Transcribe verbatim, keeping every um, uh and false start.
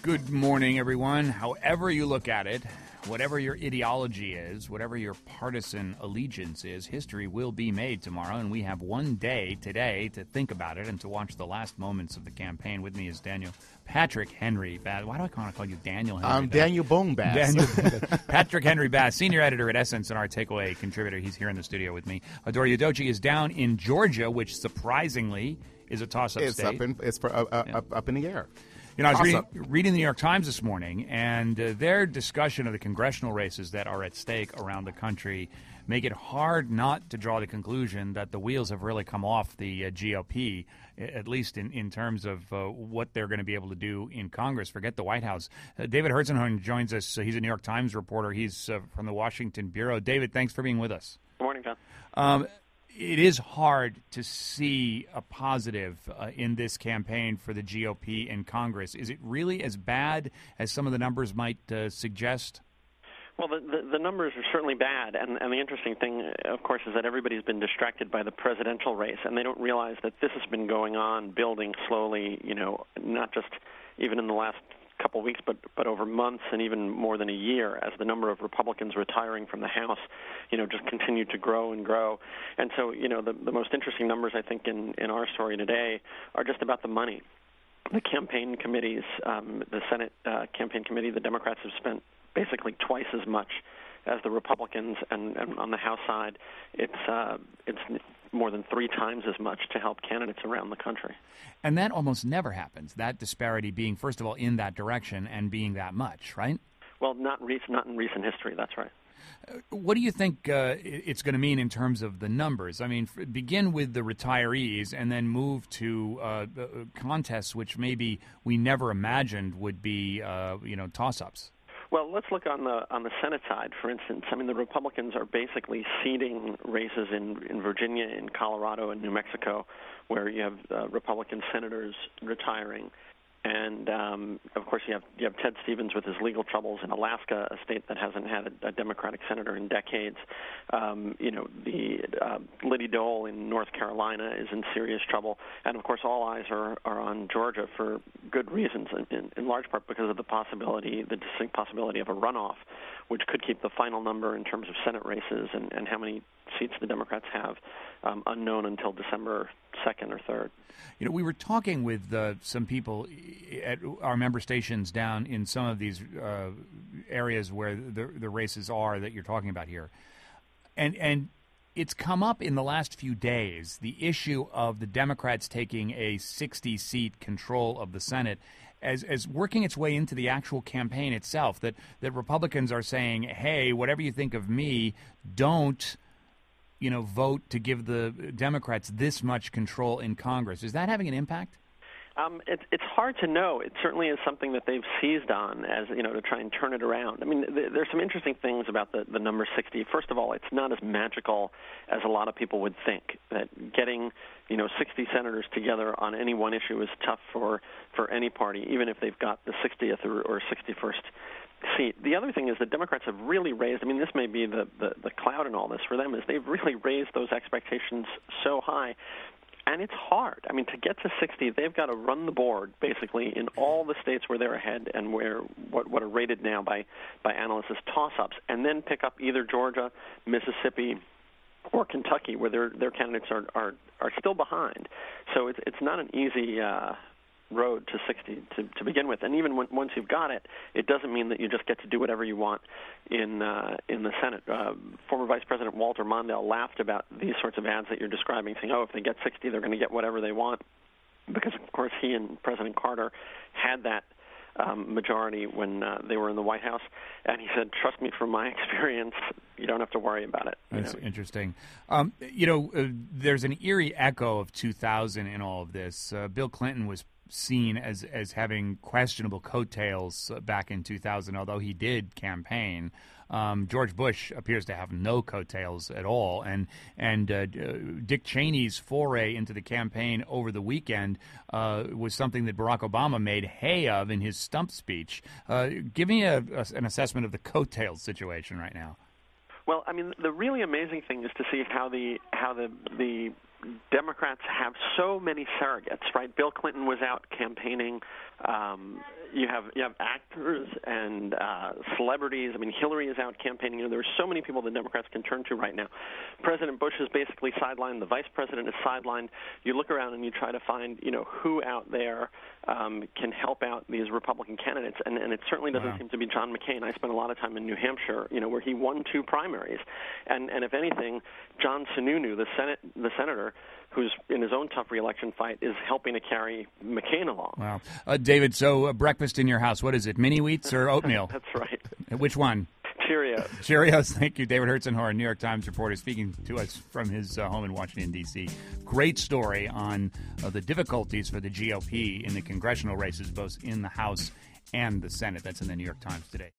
Good morning, everyone. However you look at it, whatever your ideology is, whatever your partisan allegiance is, history will be made tomorrow, and we have one day today to think about it and to watch the last moments of the campaign. With me is Daniel Patrick Henry Bass. Why do I kind of call you Daniel Henry I'm Bass? Daniel Bone Bass. Daniel Patrick Henry Bass, senior editor at Essence and our Takeaway contributor. He's here in the studio with me. Adore Udochi is down in Georgia, which surprisingly is a toss-up It's state. up in it's for, uh, uh, Yeah. up, up in the air. You know, I was Toss-up. reading, reading the New York Times this morning, and uh, their discussion of the congressional races that are at stake around the country make it hard not to draw the conclusion that the wheels have really come off the uh, G O P, at least in, in terms of uh, what they're going to be able to do in Congress. Forget the White House. Uh, David Herzenhoen joins us. Uh, he's a New York Times reporter. He's uh, from the Washington Bureau. David, thanks for being with us. Good morning, John. Um, It is hard to see a positive uh, in this campaign for the G O P in Congress. Is it really as bad as some of the numbers might uh, suggest? Well, the, the, the numbers are certainly bad, and, and the interesting thing, of course, is that everybody's been distracted by the presidential race, and they don't realize that this has been going on, building slowly, you know, not just even in the last couple of weeks, but but over months and even more than a year, as the number of Republicans retiring from the House, you know, just continued to grow and grow. And so, you know, the, the most interesting numbers, I think, in, in our story today are just about the money. The campaign committees, um, the Senate uh, campaign committee, the Democrats have spent basically twice as much as the Republicans, and, and on the House side, it's uh, it's more than three times as much to help candidates around the country. And that almost never happens, that disparity being, first of all, in that direction and being that much, right? Well, not, re- not in recent history, that's right. Uh, what do you think uh, it's going to mean in terms of the numbers? I mean, f- begin with the retirees and then move to uh, uh, contests which maybe we never imagined would be, uh, you know, toss-ups. Well, let's look on the on the Senate side, for instance. I mean, the Republicans are basically ceding races in, in Virginia, in Colorado, and New Mexico, where you have uh, Republican senators retiring. And, um, of course, you have you have Ted Stevens with his legal troubles in Alaska, a state that hasn't had a, a Democratic senator in decades. Um, you know, the uh, Liddy Dole in North Carolina is in serious trouble. And, of course, all eyes are, are on Georgia for good reasons, in, in large part because of the possibility, the distinct possibility of a runoff, which could keep the final number in terms of Senate races and, and how many seats the Democrats have um, unknown until December second or third. You know, we were talking with uh, some people at our member stations down in some of these uh, areas where the, the races are that you're talking about here. And and it's come up in the last few days, the issue of the Democrats taking a sixty-seat control of the Senate as as working its way into the actual campaign itself, that, that Republicans are saying, hey, whatever you think of me, don't you know, vote to give the Democrats this much control in Congress. Is that having an impact? Um, it, it's hard to know. It certainly is something that they've seized on, as you know, to try and turn it around. I mean, th- there's some interesting things about the, the number sixty. First of all, it's not as magical as a lot of people would think. That getting, you know, sixty senators together on any one issue is tough for, for any party, even if they've got the sixtieth or, or sixty-first seat. The other thing is the Democrats have really raised, I mean, this may be the, the, the cloud in all this for them, is they've really raised those expectations so high. And it's hard. I mean, to get to sixty, they've got to run the board, basically, in all the states where they're ahead and where what, what are rated now by, by analysts as toss-ups, and then pick up either Georgia, Mississippi, or Kentucky, where their their candidates are, are, are still behind. So it's it's not an easy uh, road to sixty to, to begin with. And even when, once you've got it, it doesn't mean that you just get to do whatever you want in uh, in the Senate. Uh, former Vice President Walter Mondale laughed about these sorts of ads that you're describing, saying, oh, if they get sixty, they're going to get whatever they want, because, of course, he and President Carter had that um, majority when uh, they were in the White House. And he said, trust me, from my experience, you don't have to worry about it. That's know? interesting. Um, you know, uh, there's an eerie echo of two thousand in all of this. Uh, Bill Clinton was seen as as having questionable coattails back in two thousand, although he did campaign. Um, George Bush appears to have no coattails at all, and and uh, Dick Cheney's foray into the campaign over the weekend uh, was something that Barack Obama made hay of in his stump speech. Uh, give me a, a, an assessment of the coattails situation right now. Well, I mean, the really amazing thing is to see how the how the the Democrats have so many surrogates, right? Bill Clinton was out campaigning, um, you have you have actors and uh, celebrities. I mean, Hillary is out campaigning. You know, there are so many people the Democrats can turn to right now. President Bush is basically sidelined. The vice president is sidelined. You look around and you try to find, you know, who out there um, can help out these Republican candidates, and, and it certainly doesn't wow. seem to be John McCain. I spent a lot of time in New Hampshire, you know, where he won two primaries, and and if anything, John Sununu, the Senate, the senator, who's in his own tough reelection fight, is helping to carry McCain along. Wow. Uh, David, so uh, breakfast in your house, what is it, mini wheats or oatmeal? That's right. Which one? Cheerios. Cheerios. Thank you. David Herzenhoer, New York Times reporter, speaking to us from his uh, home in Washington, D C Great story on uh, the difficulties for the G O P in the congressional races, both in the House and the Senate. That's in the New York Times today.